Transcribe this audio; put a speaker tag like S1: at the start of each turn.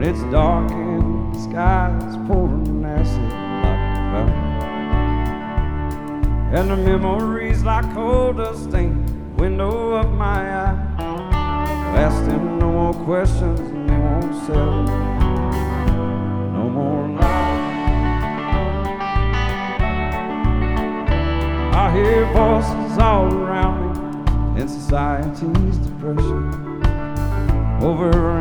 S1: when it's dark and the sky's pouring acid like a fountain, and the memories like cold dust stain the window of my eye. Ask them no more questions and they won't settle. No more lies. I hear voices all around me in society's depression over